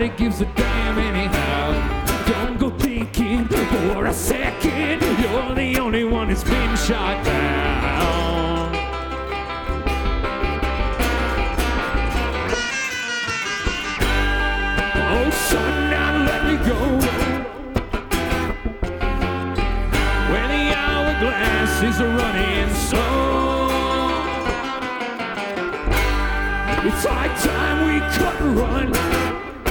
nobody gives a damn anyhow. Don't go thinking for a second you're the only one that's been shot down. Oh, son, now let me go. When the hourglass is running slow, it's high time we cut and run.